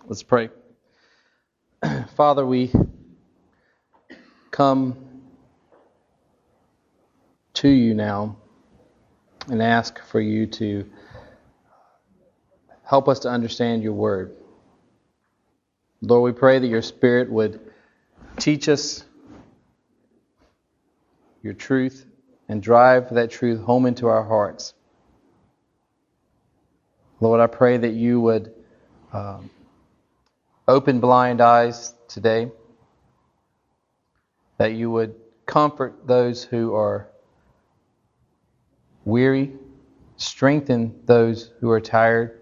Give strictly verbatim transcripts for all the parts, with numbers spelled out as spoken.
Let's pray. Father, we come to you now and ask for you to help us to understand your word. Lord, we pray that your Spirit would teach us your truth and drive that truth home into our hearts. Lord, I pray that you would um, open blind eyes today, that you would comfort those who are weary, strengthen those who are tired,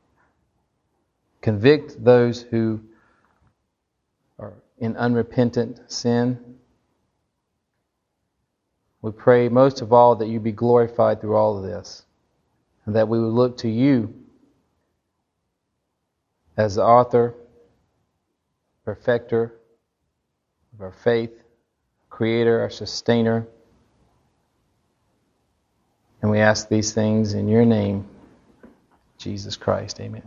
convict those who are in unrepentant sin. We pray most of all that you be glorified through all of this, and that we would look to you as the author, perfecter of our faith, creator, our sustainer. And we ask these things in your name, Jesus Christ. Amen.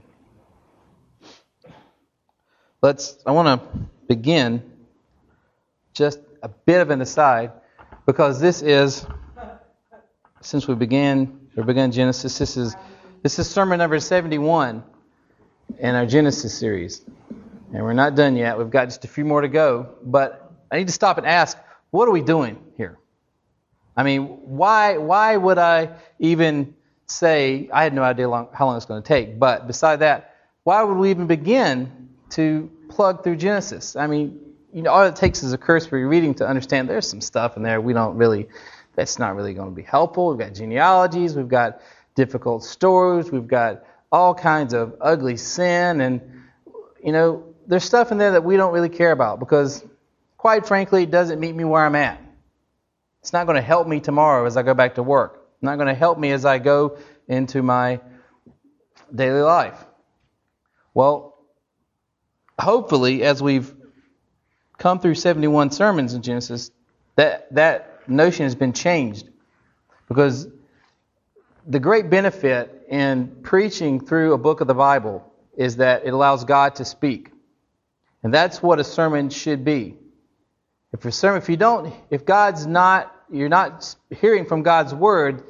Let's, I want to begin just a bit of an aside, because this is, since we began, or began Genesis, this is, this is sermon number seventy-one in our Genesis series. And we're not done yet. We've got just a few more to go. But I need to stop and ask, what are we doing here? I mean, why why would I even say, I had no idea long, how long it's going to take, but beside that, why would we even begin to plug through Genesis? I mean, you know, all it takes is a cursory reading to understand there's some stuff in there we don't really, that's not really going to be helpful. We've got genealogies, we've got difficult stories, we've got all kinds of ugly sin, and, you know, there's stuff in there that we don't really care about because, quite frankly, it doesn't meet me where I'm at. It's not going to help me tomorrow as I go back to work. It's not going to help me as I go into my daily life. Well, hopefully, as we've come through seventy-one sermons in Genesis, that, that notion has been changed. Because the great benefit in preaching through a book of the Bible is that it allows God to speak. And that's what a sermon should be. If a sermon, if you don't, if God's not, you're not hearing from God's word,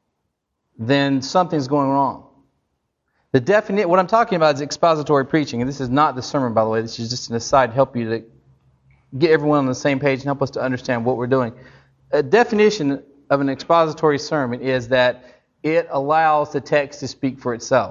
then something's going wrong. The definition, what I'm talking about is expository preaching, and this is not the sermon, by the way. This is just an aside to help you to get everyone on the same page and help us to understand what we're doing. A definition of an expository sermon is that it allows the text to speak for itself.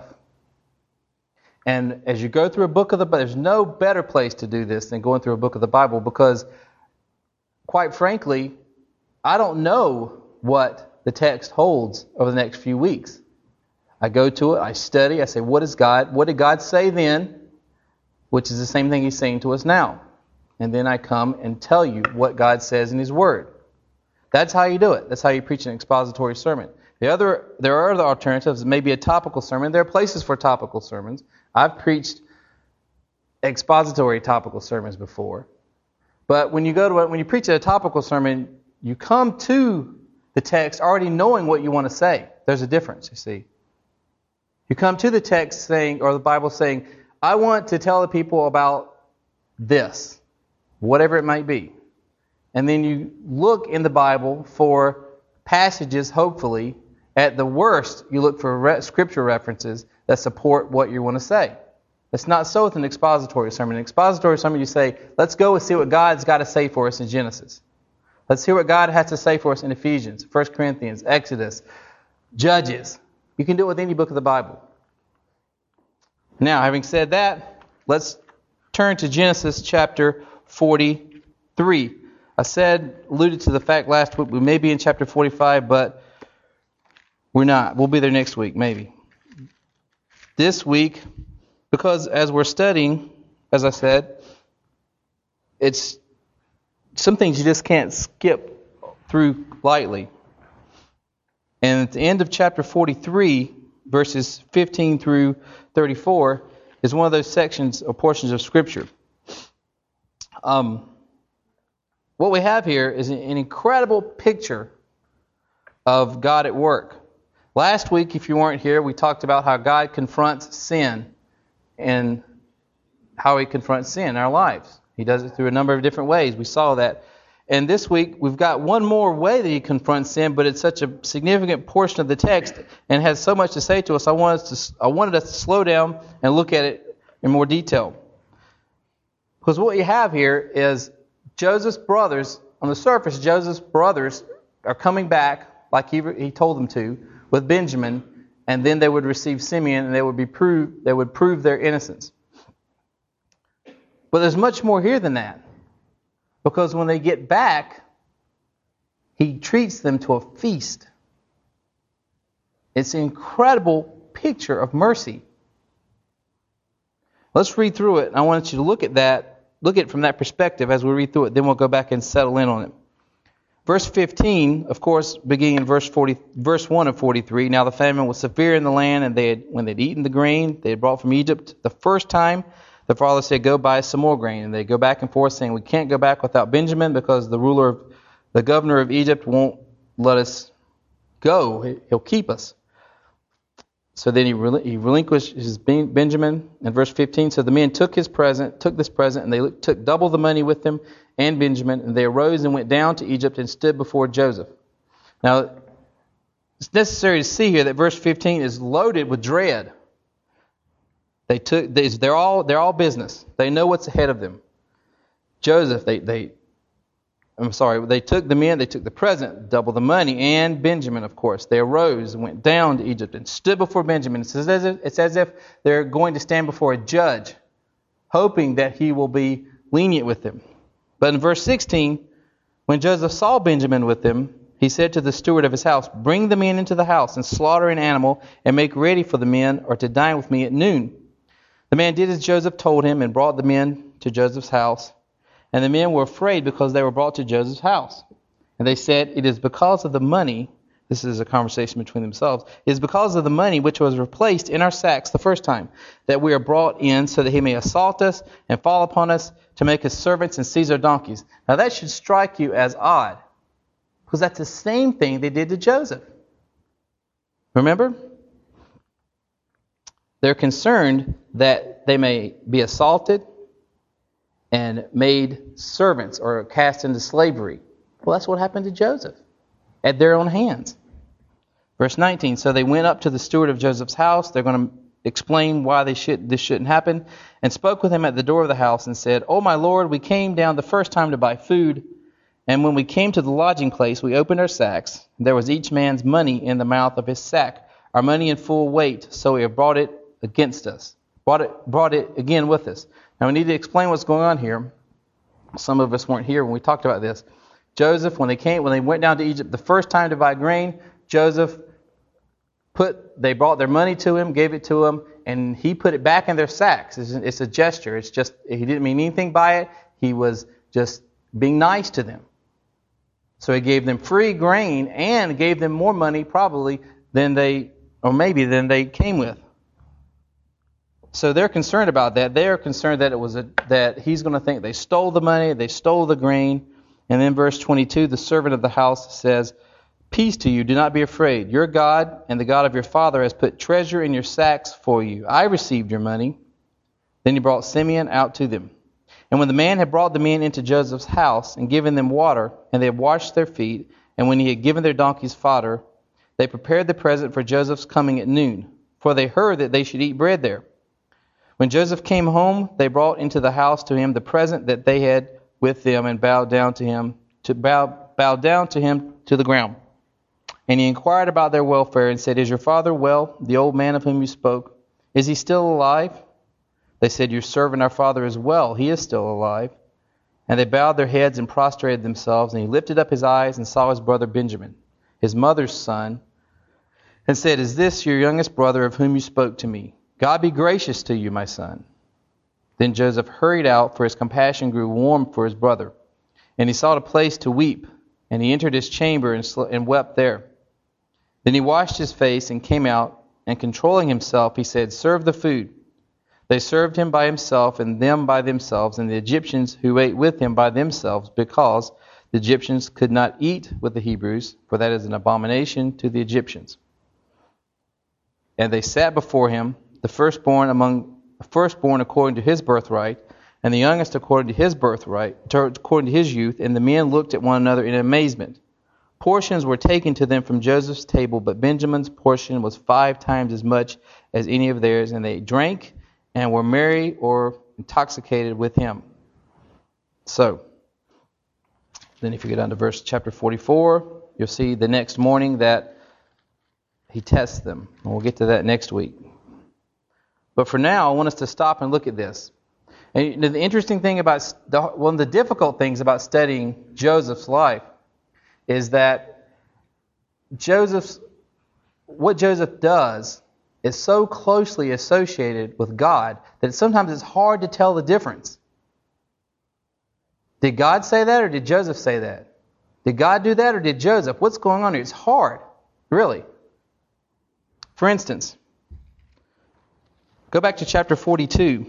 And as you go through a book of the Bible, there's no better place to do this than going through a book of the Bible, because, quite frankly, I don't know what the text holds over the next few weeks. I go to it, I study, I say, what is God? What did God say then? Which is the same thing He's saying to us now. And then I come and tell you what God says in His Word. That's how you do it. That's how you preach an expository sermon. The other, there are other alternatives. Maybe a topical sermon. There are places for topical sermons. I've preached expository topical sermons before. But when you go to when you preach a topical sermon, you come to the text already knowing what you want to say. There's a difference, you see. You come to the text saying, or the Bible saying, I want to tell the people about this, whatever it might be. And then you look in the Bible for passages, hopefully. At the worst, you look for re- scripture references that support what you want to say. It's not so with an expository sermon. An expository sermon, you say, let's go and see what God's got to say for us in Genesis. Let's hear what God has to say for us in Ephesians, First Corinthians, Exodus, Judges. You can do it with any book of the Bible. Now, having said that, let's turn to Genesis chapter forty-three. I said, alluded to the fact last week, we may be in chapter forty-five, but we're not. We'll be there next week, maybe. This week, because as we're studying, as I said, it's some things you just can't skip through lightly. And at the end of chapter forty-three, verses fifteen through thirty-four, is one of those sections or portions of Scripture. Um, what we have here is an incredible picture of God at work. Last week, if you weren't here, we talked about how God confronts sin in how he confronts sin in our lives. He does it through a number of different ways. We saw that. And this week, we've got one more way that he confronts sin, but it's such a significant portion of the text and has so much to say to us. I wanted us to, I wanted us to slow down and look at it in more detail. Because what you have here is Joseph's brothers, on the surface, Joseph's brothers are coming back, like he, he told them to, with Benjamin, and then they would receive Simeon, and they would be prove, they would prove their innocence. But there's much more here than that. Because when they get back, he treats them to a feast. It's an incredible picture of mercy. Let's read through it. I want you to look at that, look at it from that perspective as we read through it. Then we'll go back and settle in on it. Verse fifteen, of course, beginning in verse forty, verse one of forty-three. Now the famine was severe in the land, and they had, when they'd eaten the grain they had brought from Egypt the first time, the father said, "Go buy some more grain." And they go back and forth saying, "We can't go back without Benjamin because the ruler, of, the governor of Egypt won't let us go. He'll keep us." So then he, rel- he relinquished his ben- Benjamin in verse fifteen. So the men took his present, took this present, and they took double the money with them and Benjamin. And they arose and went down to Egypt and stood before Joseph. Now, it's necessary to see here that verse fifteen is loaded with dread. They took they're all they're all business. They know what's ahead of them. Joseph, they they I'm sorry, they took the men, they took the present, double the money, and Benjamin, of course. They arose and went down to Egypt and stood before Benjamin. It's as if, it's as if they're going to stand before a judge, hoping that he will be lenient with them. But in verse sixteen, when Joseph saw Benjamin with them, he said to the steward of his house, "Bring the men into the house and slaughter an animal and make ready for the men, or to dine with me at noon." The man did as Joseph told him and brought the men to Joseph's house. And the men were afraid because they were brought to Joseph's house. And they said, "It is because of the money," this is a conversation between themselves, "it is because of the money which was replaced in our sacks the first time, that we are brought in so that he may assault us and fall upon us to make us servants and seize our donkeys." Now that should strike you as odd, because that's the same thing they did to Joseph. Remember? They're concerned that they may be assaulted and made servants or cast into slavery. Well, that's what happened to Joseph at their own hands. Verse nineteen, so they went up to the steward of Joseph's house. They're going to explain why they should this shouldn't happen, and spoke with him at the door of the house and said, "Oh, my lord, we came down the first time to buy food, and when we came to the lodging place, we opened our sacks. There was each man's money in the mouth of his sack, our money in full weight, so we have brought it against us, brought it, brought it again with us." Now we need to explain what's going on here. Some of us weren't here when we talked about this. Joseph, when they came, when they went down to Egypt the first time to buy grain, Joseph put, they brought their money to him, gave it to him, and he put it back in their sacks. It's, it's a gesture. It's just, he didn't mean anything by it. He was just being nice to them. So he gave them free grain and gave them more money probably than they, or maybe than they came with. So they're concerned about that. They are concerned that it was a, that he's going to think they stole the money, they stole the grain. And then verse twenty-two, the servant of the house says, "Peace to you, do not be afraid. Your God and the God of your father has put treasure in your sacks for you. I received your money." Then he brought Simeon out to them. And when the man had brought the men into Joseph's house and given them water, and they had washed their feet, and when he had given their donkeys fodder, they prepared the present for Joseph's coming at noon, for they heard that they should eat bread there. When Joseph came home, they brought into the house to him the present that they had with them, and bowed down to him to bow bowed down to him to the ground. And he inquired about their welfare and said, "Is your father well, the old man of whom you spoke? Is he still alive?" They said, "Your servant our father is well. He is still alive." And they bowed their heads and prostrated themselves. And he lifted up his eyes and saw his brother Benjamin, his mother's son, and said, "Is this your youngest brother of whom you spoke to me? God be gracious to you, my son." Then Joseph hurried out, for his compassion grew warm for his brother. And he sought a place to weep, and he entered his chamber and, sl- and wept there. Then he washed his face and came out, and controlling himself, he said, "Serve the food." They served him by himself, and them by themselves, and the Egyptians who ate with him by themselves, because the Egyptians could not eat with the Hebrews, for that is an abomination to the Egyptians. And they sat before him, the firstborn among the firstborn according to his birthright, and the youngest according to his birthright, according to his youth. And the men looked at one another in amazement. Portions were taken to them from Joseph's table, but Benjamin's portion was five times as much as any of theirs, and they drank and were merry or intoxicated with him. So, then if you go down to verse chapter forty-four, you'll see the next morning that he tests them. And we'll get to that next week. But for now, I want us to stop and look at this. And the interesting thing about, the, one of the difficult things about studying Joseph's life is that Joseph's, what Joseph does is so closely associated with God that sometimes it's hard to tell the difference. Did God say that or did Joseph say that? Did God do that or did Joseph? What's going on here? It's hard, really. For instance, go back to chapter forty-two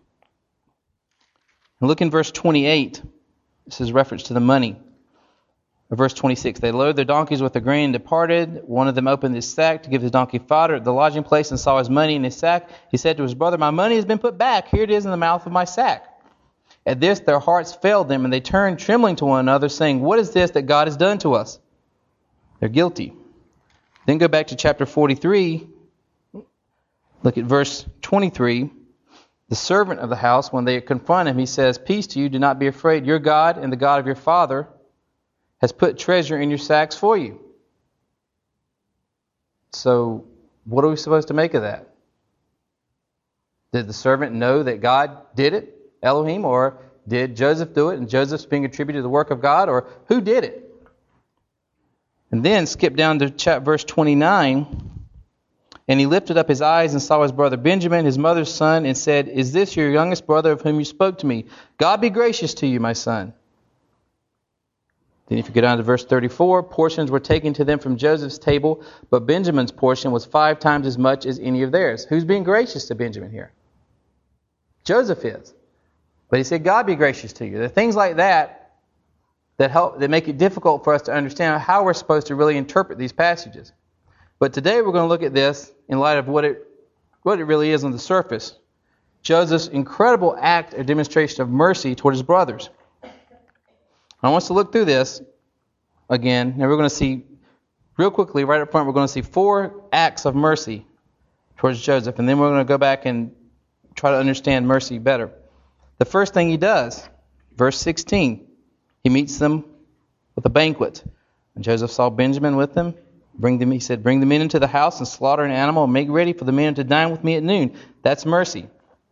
and look in verse twenty-eight. This is reference to the money. Verse twenty-six, they loaded their donkeys with the grain and departed. One of them opened his sack to give his donkey fodder at the lodging place and saw his money in his sack. He said to his brother, my money has been put back. Here it is in the mouth of my sack. At this their hearts failed them, and they turned trembling to one another, saying, what is this that God has done to us? They're guilty. Then go back to chapter forty-three. Look at verse twenty-three. The servant of the house, when they confront him, he says, peace to you, do not be afraid. Your God and the God of your father has put treasure in your sacks for you. So, what are we supposed to make of that? Did the servant know that God did it, Elohim, or did Joseph do it and Joseph's being attributed to the work of God, or who did it? And then skip down to chapter, verse twenty-nine. And he lifted up his eyes and saw his brother Benjamin, his mother's son, and said, is this your youngest brother of whom you spoke to me? God be gracious to you, my son. Then if you go down to verse thirty-four, portions were taken to them from Joseph's table, but Benjamin's portion was five times as much as any of theirs. Who's being gracious to Benjamin here? Joseph is. But he said, God be gracious to you. There are things like that that help that make it difficult for us to understand how we're supposed to really interpret these passages. But today we're going to look at this in light of what it what it really is on the surface. Joseph's incredible act or demonstration of mercy toward his brothers. I want us to look through this again. Now we're going to see, real quickly, right up front, we're going to see four acts of mercy towards Joseph. And then we're going to go back and try to understand mercy better. The first thing he does, verse sixteen, he meets them with a banquet. And Joseph saw Benjamin with them. Bring them, he said, bring the men into the house and slaughter an animal and make ready for the men to dine with me at noon. That's mercy.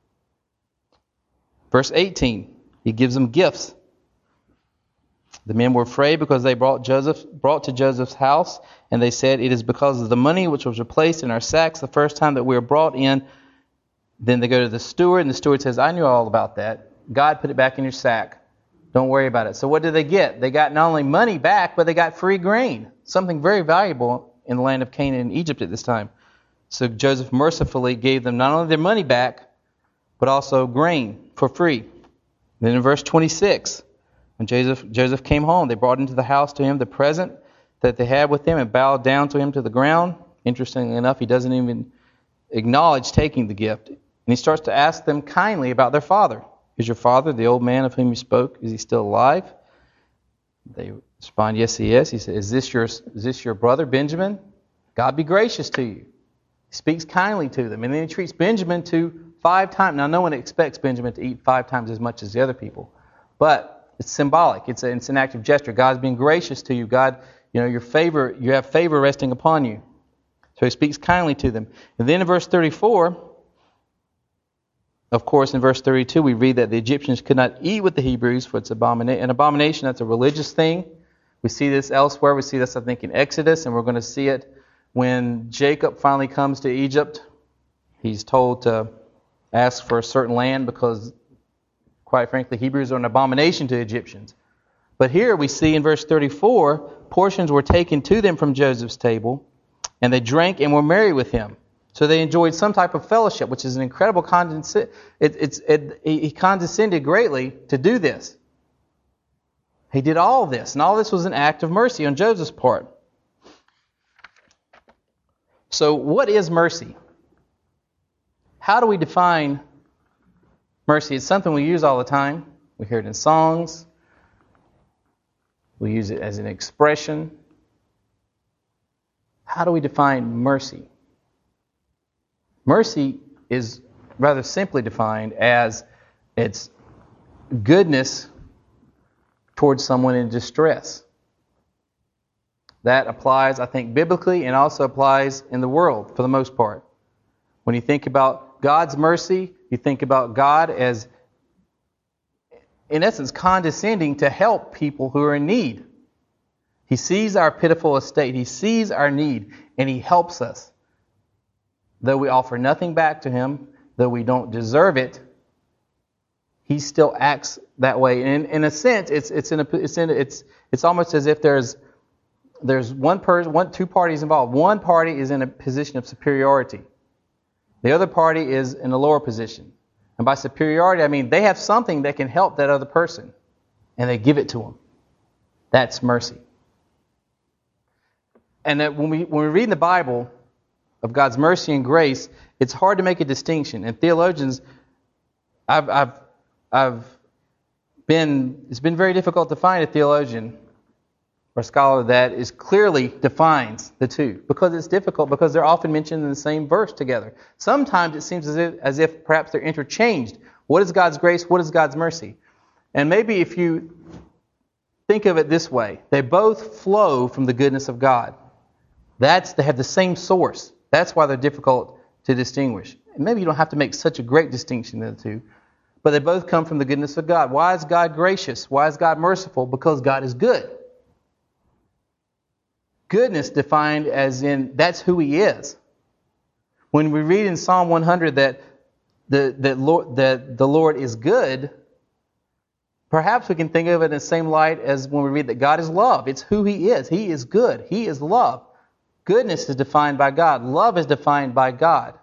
Verse eighteen, he gives them gifts. The men were afraid because they brought Joseph brought to Joseph's house, and they said, it is because of the money which was replaced in our sacks the first time that we were brought in. Then they go to the steward, and the steward says, I knew all about that. God put it back in your sack. Don't worry about it. So what did they get? They got not only money back, but they got free grain, something very valuable in the land of Canaan and Egypt at this time. So Joseph mercifully gave them not only their money back, but also grain for free. Then in verse twenty-six, when Joseph, Joseph came home, they brought into the house to him the present that they had with him and bowed down to him to the ground. Interestingly enough, he doesn't even acknowledge taking the gift. And he starts to ask them kindly about their father. Is your father, the old man of whom you spoke, is he still alive? They respond, yes, he is. He said, is this your, is this your brother Benjamin? God be gracious to you. He speaks kindly to them. And then he treats Benjamin to five times. Now, no one expects Benjamin to eat five times as much as the other people. But it's symbolic. It's, a, it's an act of gesture. God's being gracious to you. God, you know, your favor, you have favor resting upon you. So he speaks kindly to them. And then in verse thirty-four, of course, in verse thirty-two, we read that the Egyptians could not eat with the Hebrews, for it's abomina- an abomination. That's a religious thing. We see this elsewhere. We see this, I think, in Exodus, and we're going to see it when Jacob finally comes to Egypt. He's told to ask for a certain land because, quite frankly, Hebrews are an abomination to Egyptians. But here we see in verse thirty-four, portions were taken to them from Joseph's table, and they drank and were merry with him. So they enjoyed some type of fellowship, which is an incredible condescend. It, it's it, he condescended greatly to do this. He did all this, and all this was an act of mercy on Joseph's part. So what is mercy? How do we define Mercy is something we use all the time. We hear it in songs. We use it as an expression. How do we define mercy? Mercy is rather simply defined as its goodness towards someone in distress. That applies, I think, biblically and also applies in the world for the most part. When you think about God's mercy, you think about God as, in essence, condescending to help people who are in need. He sees our pitiful estate. He sees our need, and He helps us. Though we offer nothing back to Him, though we don't deserve it, He still acts that way. And in, in a sense, it's it's in a, it's in it's it's almost as if there's there's one person, one two parties involved. One party is in a position of superiority. The other party is in a lower position. And by superiority, I mean they have something that can help that other person, and they give it to them. That's mercy. And that when we when we read in the Bible of God's mercy and grace, it's hard to make a distinction. And theologians, I've I've I've been it's been very difficult to find a theologian or scholar that is clearly defines the two, because it's difficult, because they're often mentioned in the same verse together. Sometimes it seems as if, as if perhaps they're interchanged. What is God's grace? What is God's mercy? And maybe if you think of it this way, they both flow from the goodness of God. That's they have the same source. That's why they're difficult to distinguish. And maybe you don't have to make such a great distinction in the two, but they both come from the goodness of God. Why is God gracious? Why is God merciful? Because God is good. Goodness defined as in that's who He is. When we read in Psalm one hundred that the that Lord that the Lord is good, perhaps we can think of it in the same light as when we read that God is love. It's who He is. He is good. He is love. Goodness is defined by God. Love is defined by God.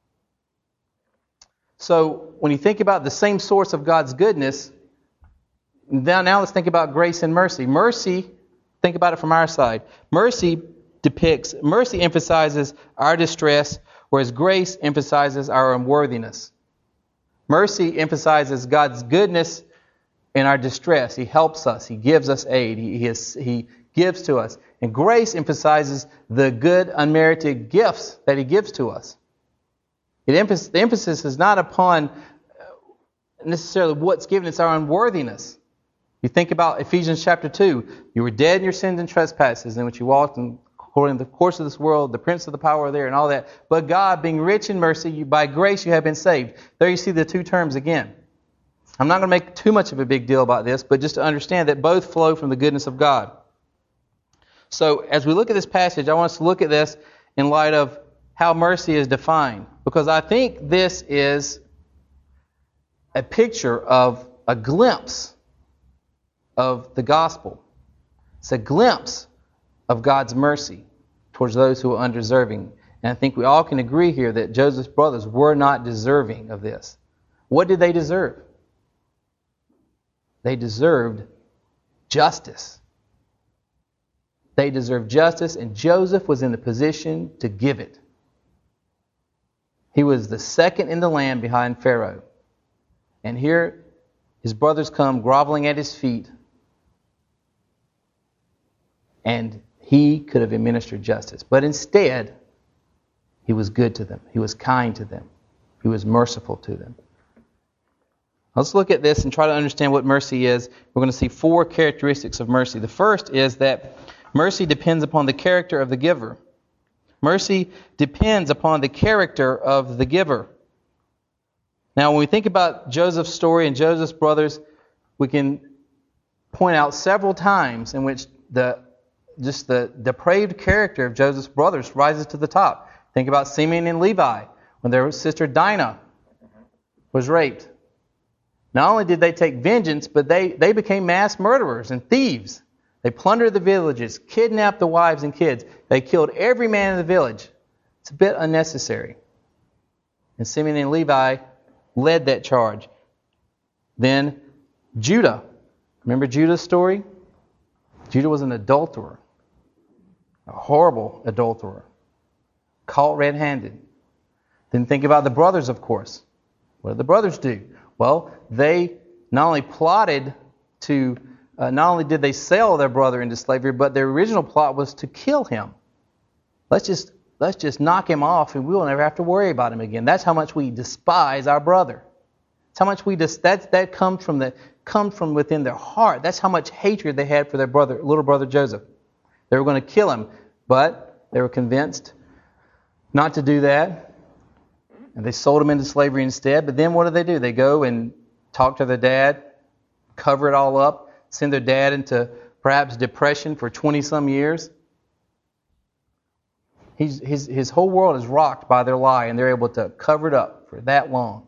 So when you think about the same source of God's goodness, now, now let's think about grace and mercy. Mercy, think about it from our side. Mercy depicts, mercy emphasizes our distress, whereas grace emphasizes our unworthiness. Mercy emphasizes God's goodness in our distress. He helps us. He gives us aid. He, he, is, he gives to us. And grace emphasizes the good, unmerited gifts that He gives to us. It emphasis, the emphasis is not upon necessarily what's given, it's our unworthiness. You think about Ephesians chapter two. You were dead in your sins and trespasses, in which you walked in, according to the course of this world, the prince of the power there, and all that. But God, being rich in mercy, you, by grace you have been saved. There you see the two terms again. I'm not going to make too much of a big deal about this, but just to understand that both flow from the goodness of God. So as we look at this passage, I want us to look at this in light of how mercy is defined, because I think this is a picture of a glimpse of the gospel. It's a glimpse of God's mercy towards those who are undeserving. And I think we all can agree here that Joseph's brothers were not deserving of this. What did they deserve? They deserved justice. They deserved justice, and Joseph was in the position to give it. He was the second in the land behind Pharaoh. And here his brothers come groveling at his feet, and he could have administered justice. But instead, he was good to them. He was kind to them. He was merciful to them. Let's look at this and try to understand what mercy is. We're going to see four characteristics of mercy. The first is that mercy depends upon the character of the giver. Mercy depends upon the character of the giver. Now, when we think about Joseph's story and Joseph's brothers, we can point out several times in which the just the depraved character of Joseph's brothers rises to the top. Think about Simeon and Levi, when their sister Dinah was raped. Not only did they take vengeance, but they, they became mass murderers and thieves. They plundered the villages, kidnapped the wives and kids. They killed every man in the village. It's a bit unnecessary. And Simeon and Levi led that charge. Then Judah. Remember Judah's story? Judah was an adulterer. A horrible adulterer. Caught red-handed. Then think about the brothers, of course. What did the brothers do? Well, they not only plotted to, uh, not only did they sell their brother into slavery, but their original plot was to kill him. Let's just let's just knock him off, and we will never have to worry about him again. That's how much we despise our brother. That's how much we dis- that that comes from the comes from within their heart. That's how much hatred they had for their brother, little brother Joseph. They were going to kill him, but they were convinced not to do that, and they sold him into slavery instead. But then what do they do? They go and talk to their dad, cover it all up, send their dad into perhaps depression for twenty-some years. He's, his, his whole world is rocked by their lie, and they're able to cover it up for that long.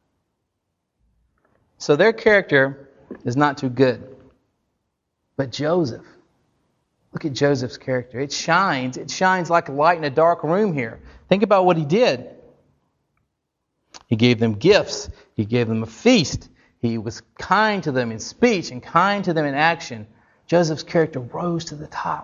So their character is not too good. But Joseph, look at Joseph's character. It shines. It shines like a light in a dark room here. Think about what he did. He gave them gifts. He gave them a feast. He was kind to them in speech and kind to them in action. Joseph's character rose to the top.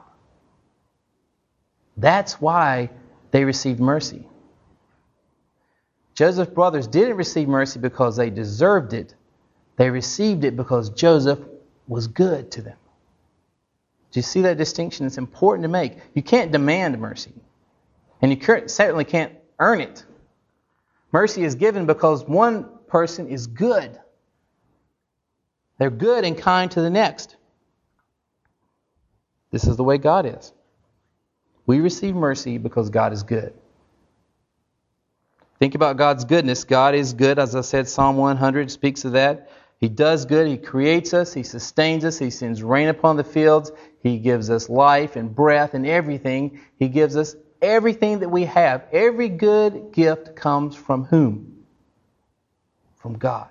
That's why they received mercy. Joseph's brothers didn't receive mercy because they deserved it. They received it because Joseph was good to them. Do you see that distinction? It's important to make. You can't demand mercy. And you certainly can't earn it. Mercy is given because one person is good. They're good and kind to the next. This is the way God is. We receive mercy because God is good. Think about God's goodness. God is good. As I said, Psalm one hundred speaks of that. He does good. He creates us. He sustains us. He sends rain upon the fields. He gives us life and breath and everything. He gives us everything that we have. Every good gift comes from whom? From God.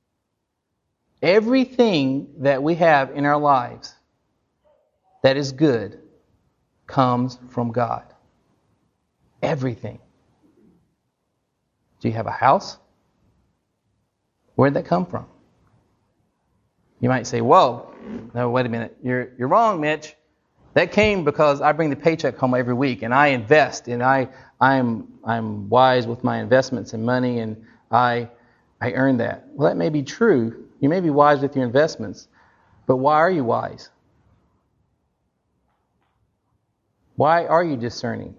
Everything that we have in our lives that is good comes from God. Everything. Do you have a house? Where did that come from? You might say, whoa, no, wait a minute. You're you're wrong, Mitch. That came because I bring the paycheck home every week and I invest and I I'm I'm wise with my investments and money and I I earn that. Well, that may be true. You may be wise with your investments, but why are you wise? Why are you discerning?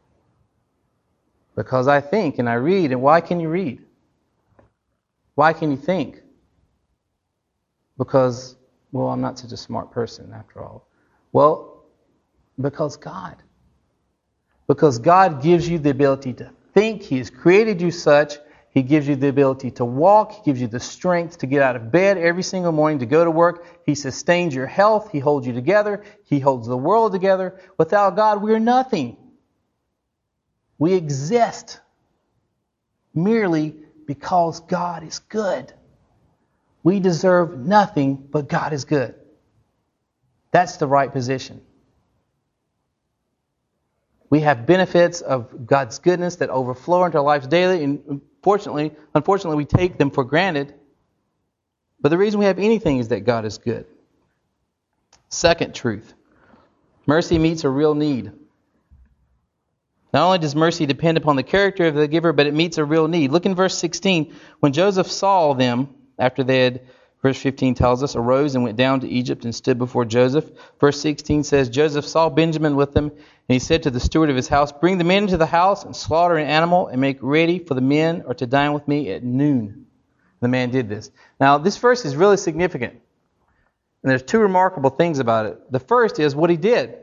Because I think and I read. And why can you read? Why can you think? Because, well, I'm not such a smart person after all. Well, because God. Because God gives you the ability to think. He has created you such. He gives you the ability to walk. He gives you the strength to get out of bed every single morning to go to work. He sustains your health. He holds you together. He holds the world together. Without God, we're nothing. We exist merely because God is good. We deserve nothing, but God is good. That's the right position. We have benefits of God's goodness that overflow into our lives daily, and Unfortunately, unfortunately, we take them for granted. But the reason we have anything is that God is good. Second truth. Mercy meets a real need. Not only does mercy depend upon the character of the giver, but it meets a real need. Look in verse sixteen. When Joseph saw them, after they had, verse fifteen tells us, arose and went down to Egypt and stood before Joseph. Verse sixteen says, Joseph saw Benjamin with them, and he said to the steward of his house, bring the men into the house and slaughter an animal and make ready for the men or to dine with me at noon. The man did this. Now, this verse is really significant. And there's two remarkable things about it. The first is what he did.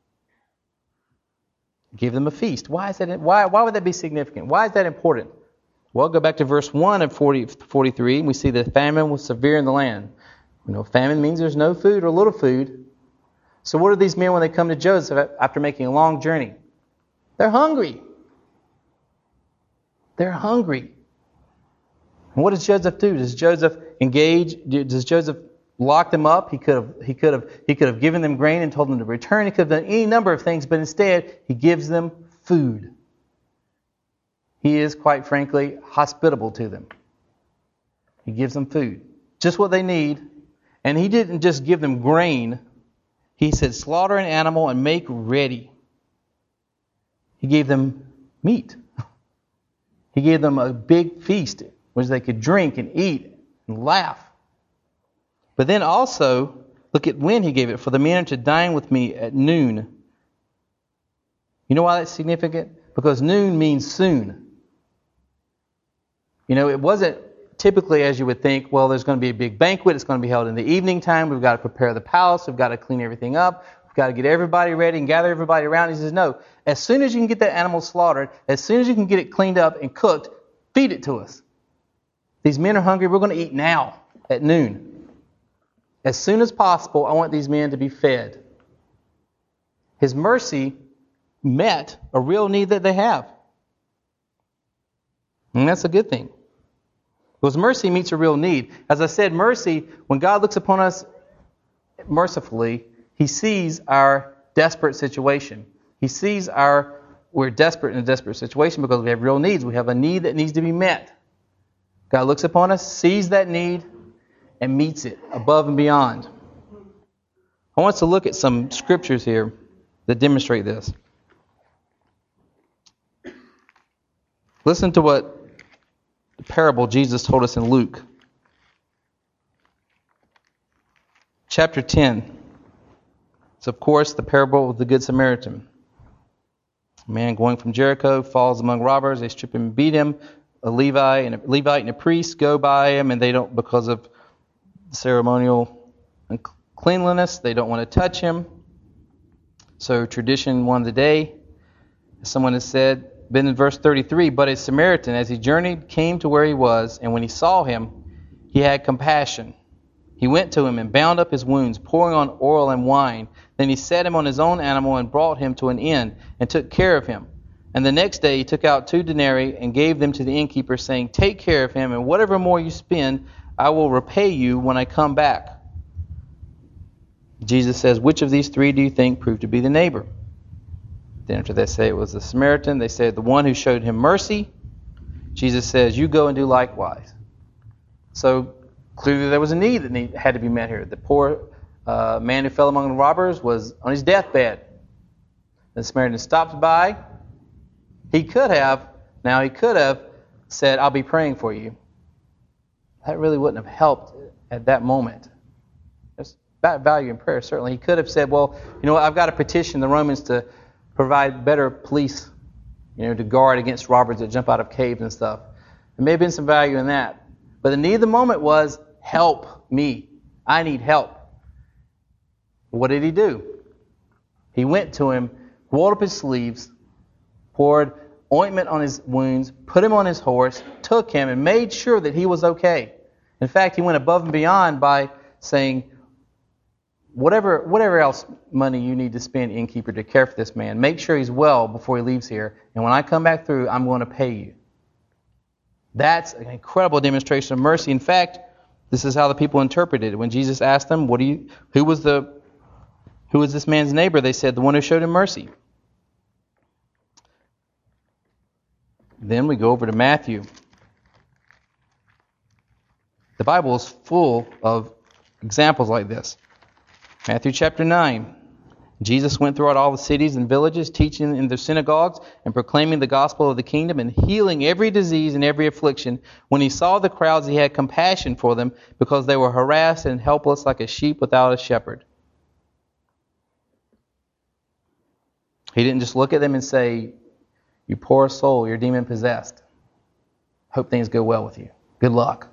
Give them a feast. Why is that? Why, why would that be significant? Why is that important? Well, go back to verse one of forty, forty-three, and we see the famine was severe in the land. You know, famine means there's no food or little food. So what do these men when they come to Joseph after making a long journey? They're hungry. They're hungry. And what does Joseph do? Does Joseph engage? Does Joseph lock them up? He could have, he could have, he could have given them grain and told them to return. He could have done any number of things, but instead he gives them food. He is, quite frankly, hospitable to them. He gives them food, just what they need. And he didn't just give them grain. He said, slaughter an animal and make ready. He gave them meat. He gave them a big feast, which they could drink and eat. and laugh. But then also, look at when he gave it. For the men are to dine with me at noon. You know why that's significant? Because noon means soon. You know, it wasn't typically as you would think, well, there's going to be a big banquet. It's going to be held in the evening time. We've got to prepare the palace. We've got to clean everything up. We've got to get everybody ready and gather everybody around. He says, no, as soon as you can get that animal slaughtered, as soon as you can get it cleaned up and cooked, feed it to us. These men are hungry. We're going to eat now at noon. As soon as possible, I want these men to be fed. His mercy met a real need that they have. And that's a good thing. Because mercy meets a real need. As I said, mercy, when God looks upon us mercifully, He sees our desperate situation. He sees our, we're desperate in a desperate situation because we have real needs. We have a need that needs to be met. God looks upon us, sees that need, and meets it above and beyond. I want us to look at some scriptures here that demonstrate this. Listen to what the parable Jesus told us in Luke. Chapter ten. It's, of course, the parable of the Good Samaritan. A man going from Jericho falls among robbers. They strip him and beat him. A Levi and a Levite and a priest go by him, and they don't, because of ceremonial cleanliness, they don't want to touch him. So tradition won the day. Someone has said, been in verse thirty-three, but a Samaritan, as he journeyed, came to where he was, and when he saw him, he had compassion. He went to him and bound up his wounds, pouring on oil and wine. Then he set him on his own animal and brought him to an inn and took care of him. And the next day he took out two denarii and gave them to the innkeeper, saying, take care of him, and whatever more you spend, I will repay you when I come back. Jesus says, which of these three do you think proved to be the neighbor? Then after they say it was the Samaritan, they said the one who showed him mercy. Jesus says, you go and do likewise. So clearly there was a need that need, had to be met here. The poor uh, man who fell among the robbers was on his deathbed. The Samaritan stopped by. He could have, now he could have said, I'll be praying for you. That really wouldn't have helped at that moment. There's value in prayer, certainly. He could have said, well, you know what, I've got to petition the Romans to provide better police, you know, to guard against robbers that jump out of caves and stuff. There may have been some value in that. But the need of the moment was, help me. I need help. What did he do? He went to him, rolled up his sleeves, poured ointment on his wounds, put him on his horse, took him, and made sure that he was okay. In fact, he went above and beyond by saying, whatever whatever else money you need to spend, innkeeper, to care for this man, make sure he's well before he leaves here. And when I come back through, I'm going to pay you. That's an incredible demonstration of mercy. In fact, this is how the people interpreted it. When Jesus asked them, "What do you? Who was the? Who was this man's neighbor?" They said, "The one who showed him mercy." Then we go over to Matthew. The Bible is full of examples like this. Matthew chapter nine. Jesus went throughout all the cities and villages, teaching in their synagogues and proclaiming the gospel of the kingdom and healing every disease and every affliction. When he saw the crowds, he had compassion for them because they were harassed and helpless like a sheep without a shepherd. He didn't just look at them and say, "You poor soul, you're demon possessed. Hope things go well with you. Good luck."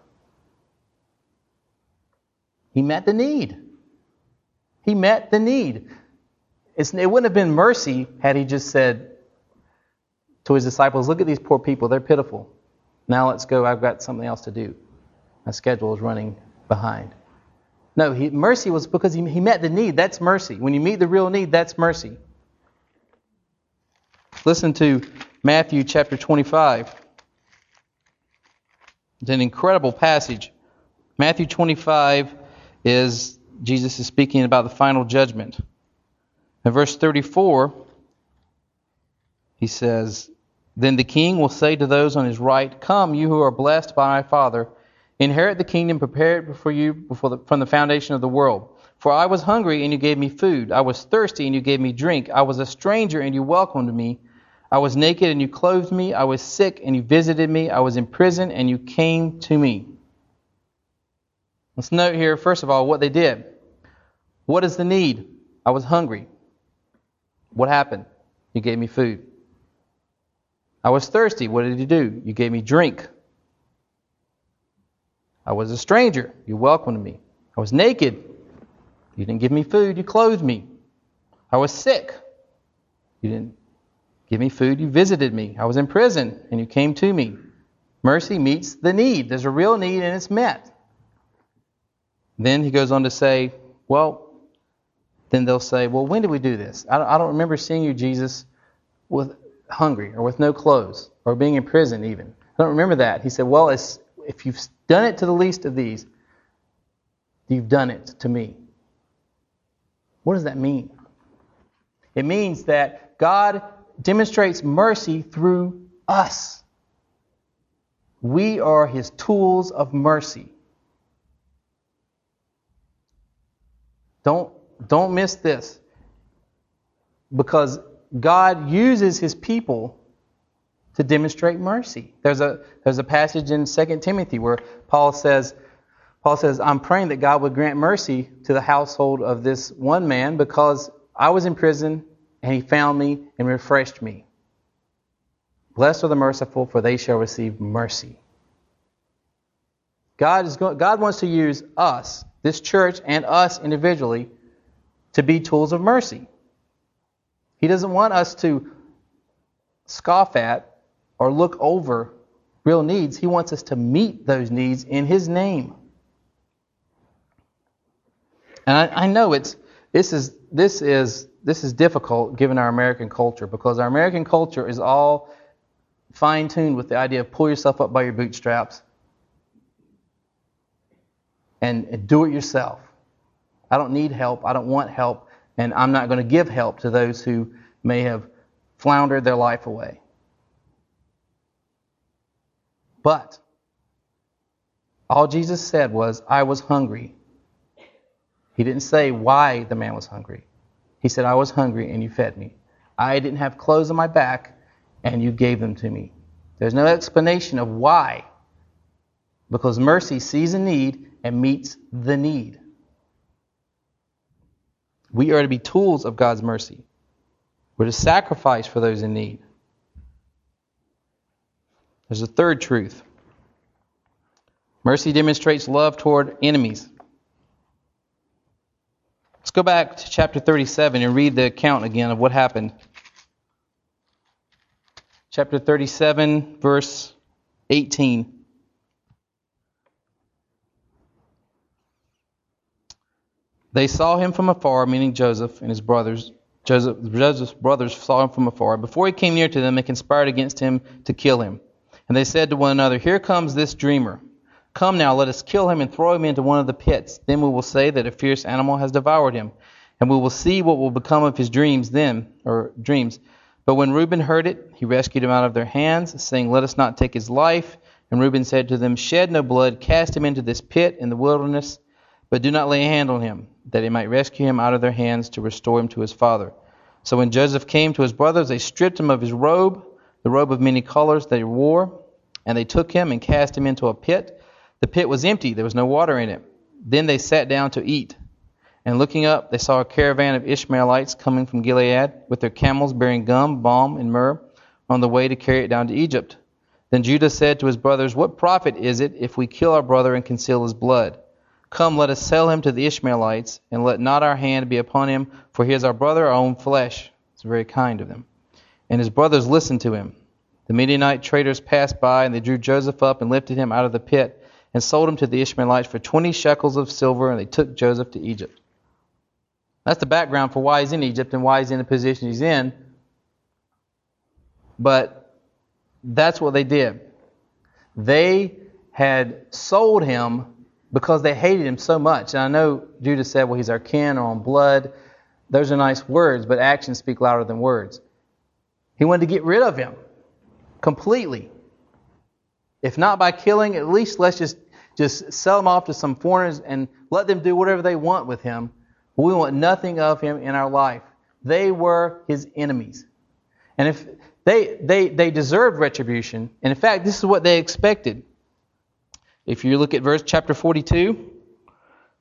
He met the need. He met the need. It's, it wouldn't have been mercy had he just said to his disciples, "Look at these poor people. They're pitiful. Now let's go. I've got something else to do. My schedule is running behind." No, he, mercy was because he, he met the need. That's mercy. When you meet the real need, that's mercy. Listen to Matthew chapter twenty-five. It's an incredible passage. Matthew twenty-five is, Jesus is speaking about the final judgment. In verse thirty-four, he says, "Then the king will say to those on his right, 'Come, you who are blessed by my Father, inherit the kingdom prepared for you before the, from the foundation of the world. For I was hungry, and you gave me food. I was thirsty, and you gave me drink. I was a stranger, and you welcomed me. I was naked, and you clothed me. I was sick, and you visited me. I was in prison, and you came to me.'" Let's note here, first of all, what they did. What is the need? I was hungry. What happened? You gave me food. I was thirsty. What did you do? You gave me drink. I was a stranger. You welcomed me. I was naked. You didn't give me food. You clothed me. I was sick. You didn't give me food. You visited me. I was in prison, and you came to me. Mercy meets the need. There's a real need, and it's met. Then he goes on to say, well, then they'll say, well, when did we do this? I don't, I don't remember seeing you, Jesus, with hungry or with no clothes or being in prison even. I don't remember that. He said, well, it's, if you've done it to the least of these, you've done it to me. What does that mean? It means that God demonstrates mercy through us. We are His tools of mercy. Don't, don't miss this. Because God uses His people to demonstrate mercy. There's a, there's a passage in Second Timothy where Paul says, Paul says, I'm praying that God would grant mercy to the household of this one man because I was in prison and he found me and refreshed me. Blessed are the merciful, for they shall receive mercy. God is going, God wants to use us, this church, and us individually to be tools of mercy. He doesn't want us to scoff at or look over real needs. He wants us to meet those needs in His name. And I, I know it's this is this is this is difficult given our American culture, because our American culture is all fine-tuned with the idea of pull yourself up by your bootstraps and, and do it yourself. I don't need help. I don't want help. And I'm not going to give help to those who may have floundered their life away. But all Jesus said was, I was hungry. He didn't say why the man was hungry. He said, I was hungry and you fed me. I didn't have clothes on my back and you gave them to me. There's no explanation of why. Because mercy sees a need and meets the need. We are to be tools of God's mercy. We're to sacrifice for those in need. There's a third truth. Mercy demonstrates love toward enemies. Let's go back to chapter thirty-seven and read the account again of what happened. Chapter thirty-seven, verse eighteen. They saw him from afar, meaning Joseph and his brothers. Joseph, Joseph's brothers saw him from afar. Before he came near to them, they conspired against him to kill him. And they said to one another, here comes this dreamer. Come now, let us kill him and throw him into one of the pits. Then we will say that a fierce animal has devoured him. And we will see what will become of his dreams then, or dreams. But when Reuben heard it, he rescued him out of their hands, saying, let us not take his life. And Reuben said to them, shed no blood, cast him into this pit in the wilderness, but do not lay a hand on him, that he might rescue him out of their hands to restore him to his father. So when Joseph came to his brothers, they stripped him of his robe, the robe of many colors that he wore, and they took him and cast him into a pit. The pit was empty, there was no water in it. Then they sat down to eat. And looking up, they saw a caravan of Ishmaelites coming from Gilead, with their camels bearing gum, balm, and myrrh, on the way to carry it down to Egypt. Then Judah said to his brothers, what profit is it if we kill our brother and conceal his blood? Come, let us sell him to the Ishmaelites, and let not our hand be upon him, for he is our brother, our own flesh. It's very kind of them. And his brothers listened to him. The Midianite traders passed by, and they drew Joseph up and lifted him out of the pit, and sold him to the Ishmaelites for twenty shekels of silver, and they took Joseph to Egypt. That's the background for why he's in Egypt and why he's in the position he's in. But that's what they did. They had sold him because they hated him so much. And I know Judah said, well, he's our kin or on blood. Those are nice words, but actions speak louder than words. He wanted to get rid of him completely. If not by killing, at least let's just, just sell him off to some foreigners and let them do whatever they want with him. We want nothing of him in our life. They were his enemies. And if they, they, they deserved retribution. And in fact, this is what they expected. If you look at verse chapter forty-two,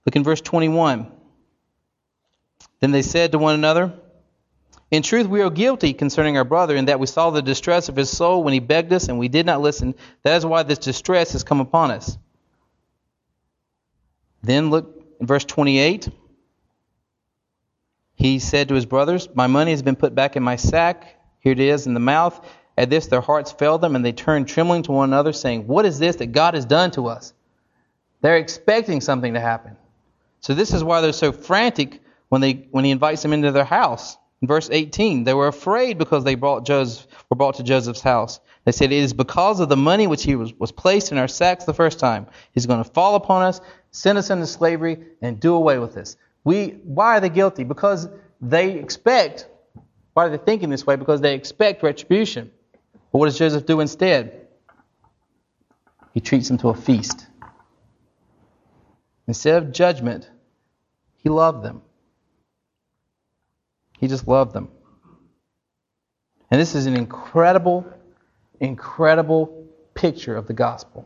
Look in verse twenty-one. Then they said to one another, in truth, we are guilty concerning our brother, in that we saw the distress of his soul when he begged us, and we did not listen. That is why this distress has come upon us. Then look in verse twenty-eight. He said to his brothers, my money has been put back in my sack. Here it is in the mouth. At this their hearts failed them, and they turned trembling to one another, saying, what is this that God has done to us? They're expecting something to happen. So this is why they're so frantic when they when he invites them into their house. In verse eighteen, they were afraid because they brought Joseph, were brought to Joseph's house. They said, it is because of the money which he was, was placed in our sacks the first time. He's going to fall upon us, send us into slavery, and do away with us. We, why are they guilty? Because they expect, why are they thinking this way? Because they expect retribution. But what does Joseph do instead? He treats them to a feast. Instead of judgment, he loved them. He just loved them. And this is an incredible, incredible picture of the gospel.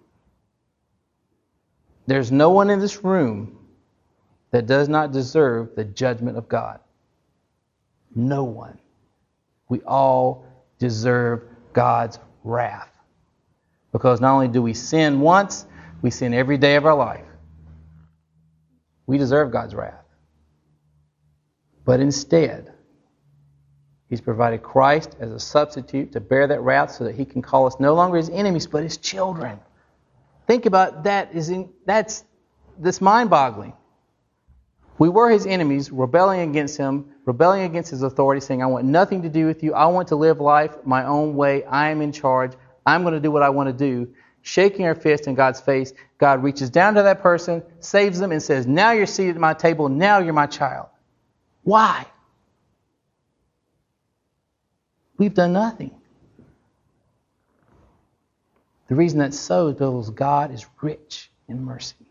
There's no one in this room that does not deserve the judgment of God. No one. We all deserve God's wrath. Because not only do we sin once, we sin every day of our life. We deserve God's wrath. But instead, He's provided Christ as a substitute to bear that wrath so that He can call us no longer His enemies, but His children. Think about that. Is in, that's, that's mind-boggling. We were His enemies, rebelling against Him, rebelling against His authority, saying, I want nothing to do with you. I want to live life my own way. I am in charge. I'm going to do what I want to do. Shaking our fist in God's face, God reaches down to that person, saves them, and says, now you're seated at my table. Now you're my child. Why? We've done nothing. The reason that's so is because God is rich in mercy.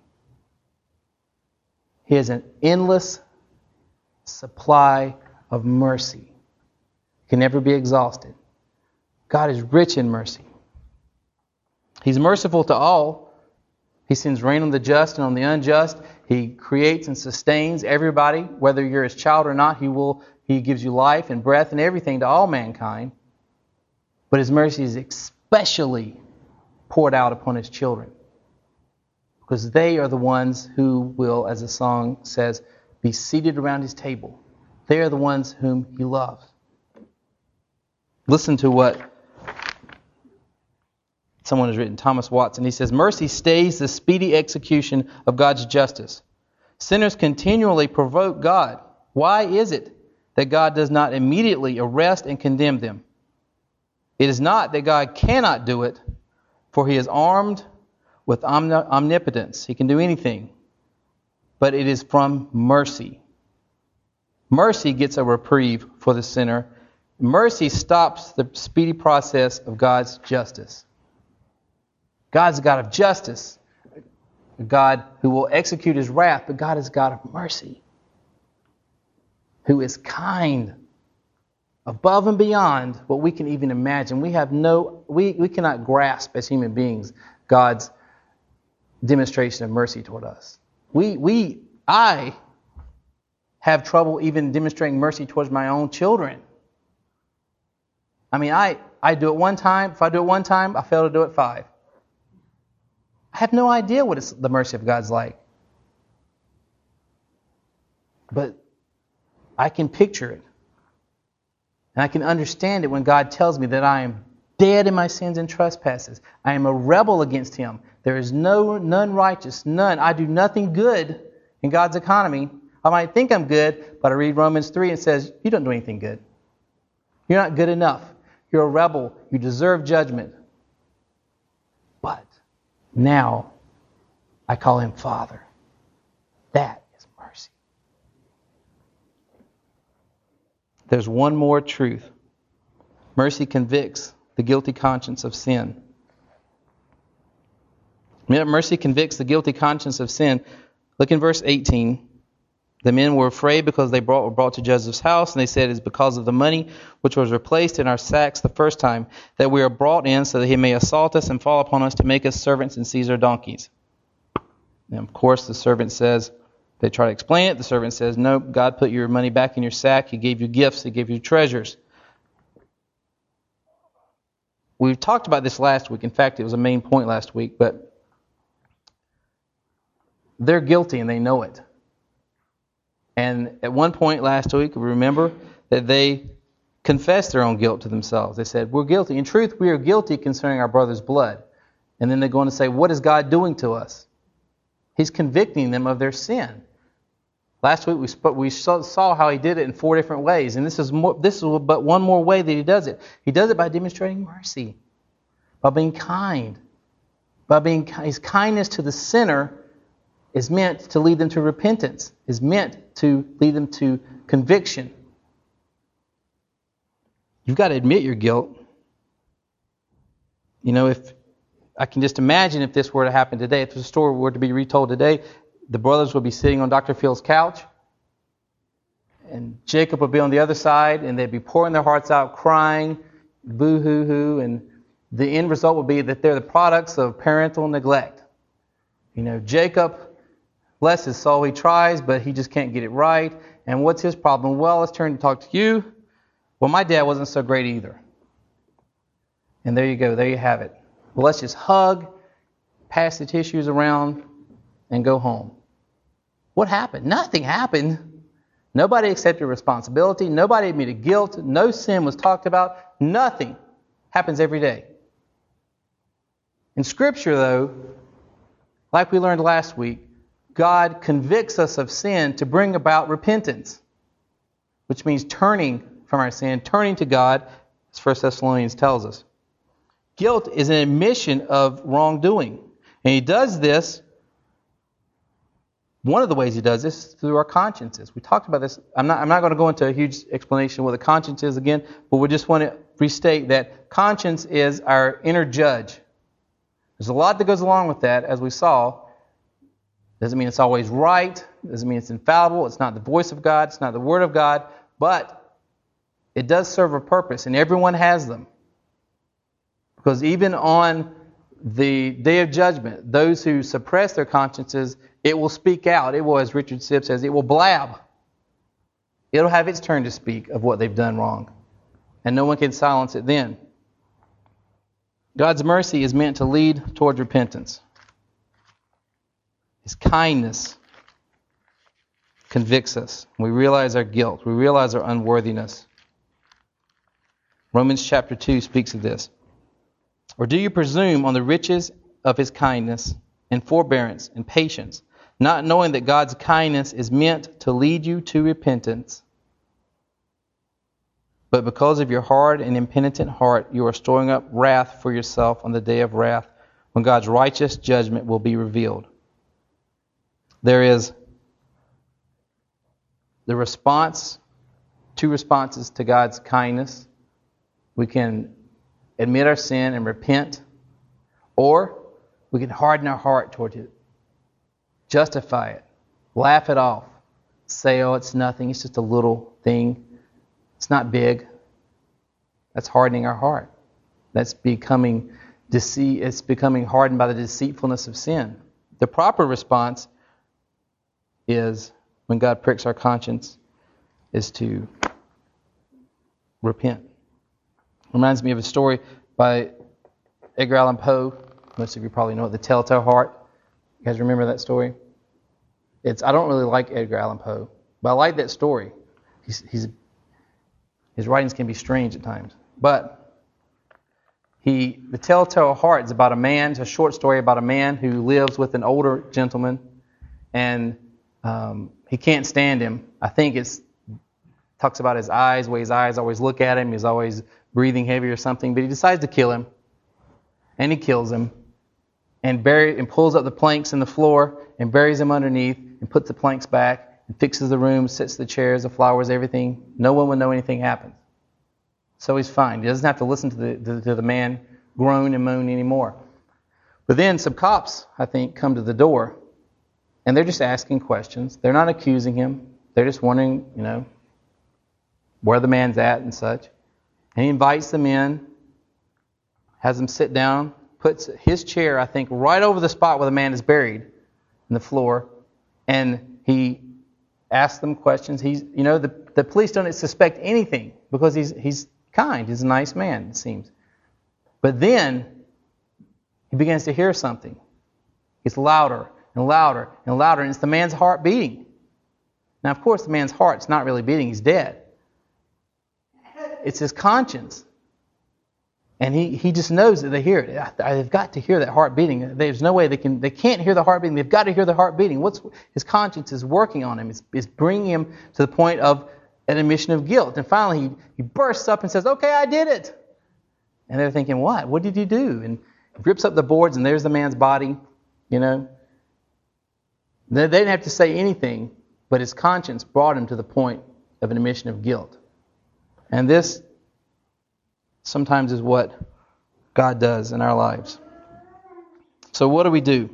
He has an endless supply of mercy. It can never be exhausted. God is rich in mercy. He's merciful to all. He sends rain on the just and on the unjust. He creates and sustains everybody, whether you're His child or not. He will. He gives you life and breath and everything to all mankind. But His mercy is especially poured out upon His children, because they are the ones who will, as the song says, be seated around His table. They are the ones whom He loves. Listen to what someone has written, Thomas Watson. He says, mercy stays the speedy execution of God's justice. Sinners continually provoke God. Why is it that God does not immediately arrest and condemn them? It is not that God cannot do it, for He is armed with omnipotence. He can do anything. But it is from mercy. Mercy gets a reprieve for the sinner. Mercy stops the speedy process of God's justice. God's a God of justice, a God who will execute His wrath, but God is a God of mercy, who is kind, above and beyond what we can even imagine. We have no, we, we cannot grasp as human beings God's demonstration of mercy toward us. We, we, I have trouble even demonstrating mercy towards my own children. I mean, I, I do it one time. If I do it one time, I fail to do it five. I have no idea what it's, the mercy of God's like. But I can picture it. And I can understand it when God tells me that I am dead in my sins and trespasses. I am a rebel against Him. There is no none righteous, none. I do nothing good in God's economy. I might think I'm good, but I read Romans three and it says, you don't do anything good. You're not good enough. You're a rebel. You deserve judgment. But now I call Him Father. That is mercy. There's one more truth. Mercy convicts the guilty conscience of sin. Mercy convicts the guilty conscience of sin. Look in verse eighteen. The men were afraid because they brought, were brought to Joseph's house, and they said, it is because of the money which was replaced in our sacks the first time that we are brought in, so that he may assault us and fall upon us to make us servants and seize our donkeys. And of course, the servant says, they try to explain it. The servant says, nope, God put your money back in your sack. He gave you gifts. He gave you treasures. We talked about this last week. In fact, it was a main point last week. But they're guilty and they know it. And at one point last week, remember that they confessed their own guilt to themselves. They said, we're guilty. In truth, we are guilty concerning our brother's blood. And then they're going to say, what is God doing to us? He's convicting them of their sin. Last week we spoke, we saw how he did it in four different ways, and this is more, this is but one more way that he does it. He does it by demonstrating mercy, by being kind, by being his kindness to the sinner is meant to lead them to repentance, is meant to lead them to conviction. You've got to admit your guilt. You know, if I can just imagine if this were to happen today, if the story were to be retold today, the brothers would be sitting on Doctor Phil's couch, and Jacob would be on the other side, and they'd be pouring their hearts out, crying, boo-hoo-hoo, and the end result would be that they're the products of parental neglect. You know, Jacob, bless his soul, he tries, but he just can't get it right. And what's his problem? Well, let's turn to talk to you. Well, my dad wasn't so great either. And there you go, there you have it. Well, let's just hug, pass the tissues around, and go home. What happened? Nothing happened. Nobody accepted responsibility. Nobody admitted guilt. No sin was talked about. Nothing happens every day. In Scripture, though, like we learned last week, God convicts us of sin to bring about repentance, which means turning from our sin, turning to God, as First Thessalonians tells us. Guilt is an admission of wrongdoing. And he does this, one of the ways he does this is through our consciences. We talked about this. I'm not, I'm not going to go into a huge explanation of what the conscience is again, but we just want to restate that conscience is our inner judge. There's a lot that goes along with that, as we saw. Doesn't mean it's always right. Doesn't mean it's infallible. It's not the voice of God. It's not the Word of God. But it does serve a purpose, and everyone has them. Because even on the day of judgment, those who suppress their consciences, it will speak out. It will, as Richard Sibb says, it will blab. It'll have its turn to speak of what they've done wrong. And no one can silence it then. God's mercy is meant to lead towards repentance. His kindness convicts us. We realize our guilt. We realize our unworthiness. Romans chapter two speaks of this. Or do you presume on the riches of his kindness and forbearance and patience, not knowing that God's kindness is meant to lead you to repentance? But because of your hard and impenitent heart, you are storing up wrath for yourself on the day of wrath, when God's righteous judgment will be revealed. There is the response, two responses to God's kindness. We can admit our sin and repent, or we can harden our heart towards it, justify it, laugh it off, say, oh, it's nothing, it's just a little thing, it's not big. That's hardening our heart. That's becoming deceit. It's becoming hardened by the deceitfulness of sin. The proper response is, when God pricks our conscience, is to repent. Reminds me of a story by Edgar Allan Poe. Most of you probably know it, The Telltale Heart. You guys remember that story? It's I don't really like Edgar Allan Poe, but I like that story. He's, he's, his writings can be strange at times. But he, The Telltale Heart is about a man, it's a short story about a man who lives with an older gentleman, and um, he can't stand him. I think it's talks about his eyes, the way his eyes always look at him. He's always breathing heavy or something. But he decides to kill him. And he kills him. And bury, and pulls up the planks in the floor and buries him underneath and puts the planks back and fixes the room, sets the chairs, the flowers, everything. No one will know anything happened. So he's fine. He doesn't have to listen to the, to, to the man groan and moan anymore. But then some cops, I think, come to the door. And they're just asking questions. They're not accusing him. They're just wondering, you know, where the man's at and such. And he invites them in, has them sit down, puts his chair, I think, right over the spot where the man is buried. on the floor, and he asks them questions. He's, you know, the, the police don't suspect anything because he's he's kind. He's a nice man, it seems. But then he begins to hear something. It's louder and louder and louder, and it's the man's heart beating. Now, of course, the man's heart's not really beating. He's dead. It's his conscience. And he, he just knows that they hear it. They've got to hear that heart beating. There's no way they can. They can't hear the heart beating. They've got to hear the heart beating. What's his conscience is working on him. It's, it's bringing him to the point of an admission of guilt. And finally, he, he bursts up and says, "Okay, I did it." And they're thinking, "What? What did you do?" And he rips up the boards, and there's the man's body. You know, they, they didn't have to say anything, but his conscience brought him to the point of an admission of guilt. And this sometimes is what God does in our lives. So what do we do?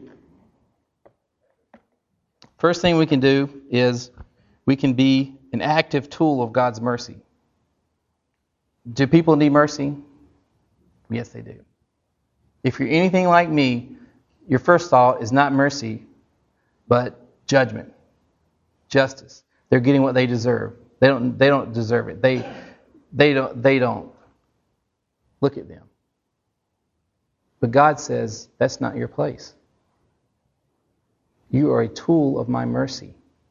First thing we can do is we can be an active tool of God's mercy. Do people need mercy? Yes, they do. If you're anything like me, your first thought is not mercy, but judgment, justice. They're getting what they deserve. They don't. They don't deserve it. They. They don't. They don't. Look at them. But God says, that's not your place. You are a tool of my mercy.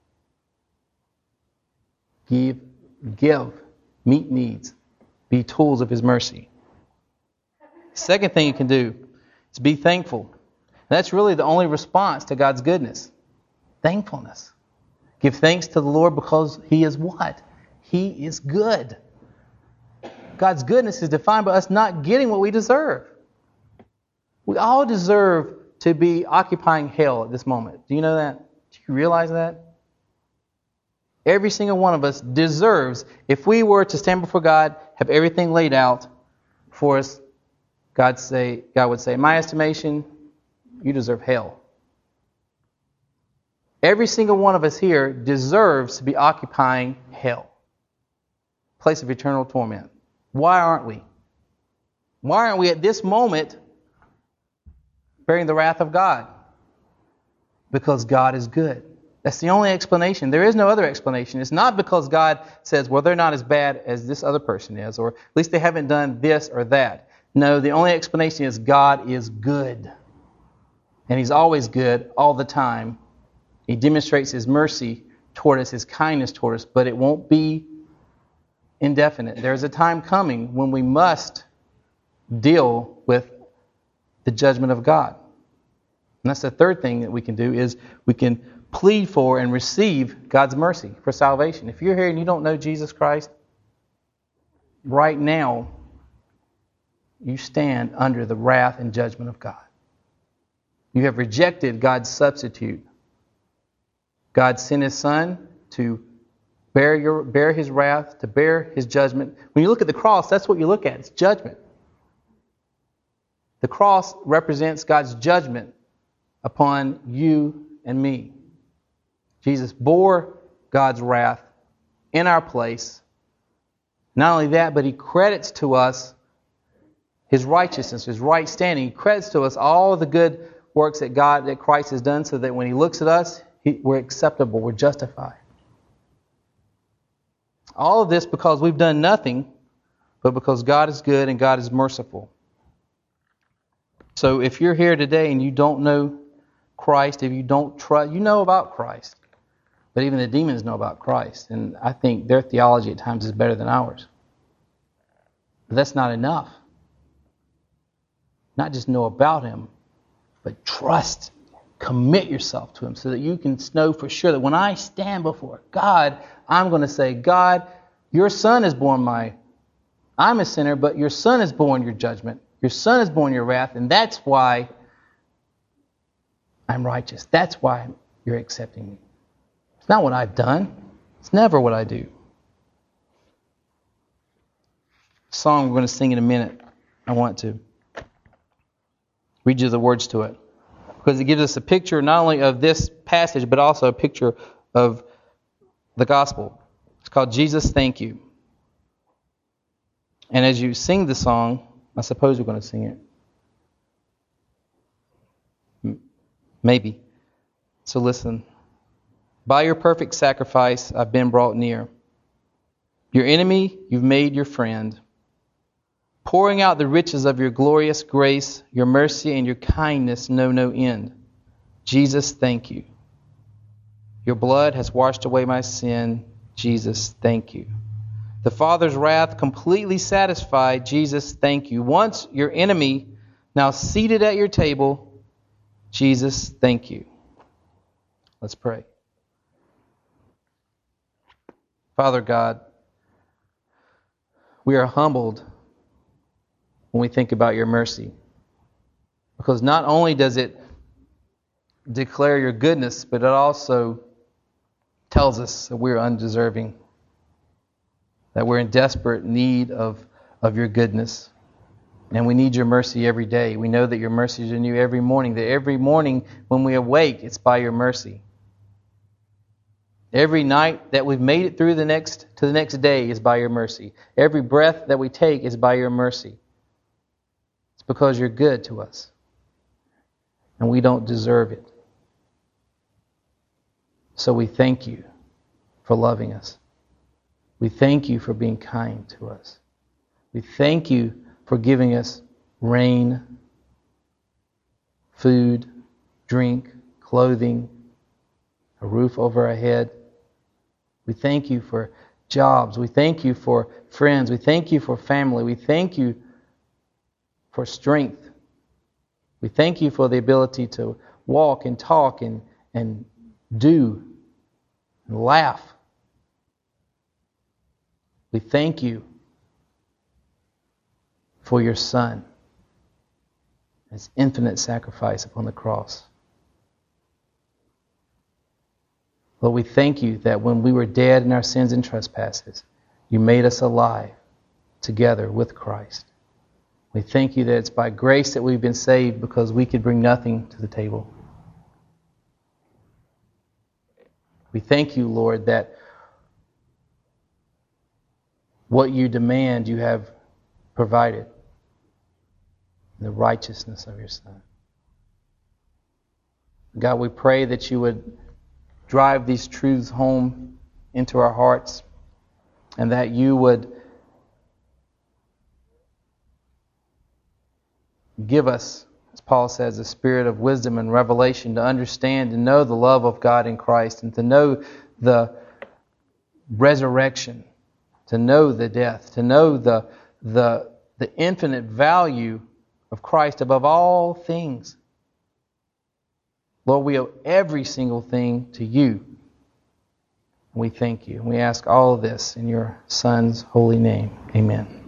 Give, give, meet needs. Be tools of His mercy. Second thing you can do is be thankful. That's really the only response to God's goodness. Thankfulness. Give thanks to the Lord because He is what? He is good. God's goodness is defined by us not getting what we deserve. We all deserve to be occupying hell at this moment. Do you know that? Do you realize that? Every single one of us deserves, if we were to stand before God, have everything laid out for us, God say, God would say, in my estimation, you deserve hell. Every single one of us here deserves to be occupying hell. Place of eternal torment. Why aren't we? Why aren't we at this moment bearing the wrath of God? Because God is good. That's the only explanation. There is no other explanation. It's not because God says, well, they're not as bad as this other person is, or at least they haven't done this or that. No, the only explanation is God is good. And He's always good all the time. He demonstrates His mercy toward us, His kindness toward us, but it won't be indefinite. There's a time coming when we must deal with the judgment of God. And that's the third thing that we can do is we can plead for and receive God's mercy for salvation. If you're here and you don't know Jesus Christ, right now you stand under the wrath and judgment of God. You have rejected God's substitute. God sent His Son to bear your bear His wrath, to bear His judgment. When you look at the cross, that's what you look at. It's judgment. The cross represents God's judgment upon you and me. Jesus bore God's wrath in our place. Not only that, but He credits to us His righteousness, His right standing. He credits to us all the good works that God, that Christ has done, so that when He looks at us, he, we're acceptable, we're justified. All of this because we've done nothing, but because God is good and God is merciful. So if you're here today and you don't know Christ, if you don't trust, you know about Christ. But even the demons know about Christ. And I think their theology at times is better than ours. But that's not enough. Not just know about Him, but trust, commit yourself to Him so that you can know for sure that when I stand before God, I'm going to say, God, your Son has borne my, I'm a sinner, but your Son has borne your judgment. Your Son has borne your wrath, and that's why I'm righteous. That's why you're accepting me. It's not what I've done. It's never what I do. The song we're going to sing in a minute, I want to read you the words to it, because it gives us a picture not only of this passage, but also a picture of the gospel. It's called Jesus, Thank You. And as you sing the song, I suppose we're going to sing it. Maybe. So listen. By your perfect sacrifice, I've been brought near. Your enemy, you've made your friend. Pouring out the riches of your glorious grace, your mercy and your kindness know no end. Jesus, thank you. Your blood has washed away my sin. Jesus, thank you. The Father's wrath completely satisfied. Jesus, thank you. Once your enemy, now seated at your table. Jesus, thank you. Let's pray. Father God, we are humbled when we think about your mercy. Because not only does it declare your goodness, but it also tells us that we're undeserving, that we're in desperate need of, of your goodness. And we need your mercy every day. We know that your mercies are new every morning, that every morning when we awake, it's by your mercy. Every night that we've made it through the next to the next day is by your mercy. Every breath that we take is by your mercy. It's because you're good to us. And we don't deserve it. So we thank you for loving us. We thank you for being kind to us. We thank you for giving us rain, food, drink, clothing, a roof over our head. We thank you for jobs. We thank you for friends. We thank you for family. We thank you for strength. We thank you for the ability to walk and talk and, and do and laugh. We thank you for your Son, His infinite sacrifice upon the cross. Lord, we thank you that when we were dead in our sins and trespasses, you made us alive together with Christ. We thank you that it's by grace that we've been saved because we could bring nothing to the table. We thank you, Lord, that what you demand you have provided in the righteousness of your Son. God, we pray that you would drive these truths home into our hearts and that you would give us, as Paul says, a spirit of wisdom and revelation to understand and know the love of God in Christ and to know the resurrection, to know the death, to know the, the, the infinite value of Christ above all things. Lord, we owe every single thing to you. We thank you. We ask all of this in your Son's holy name. Amen.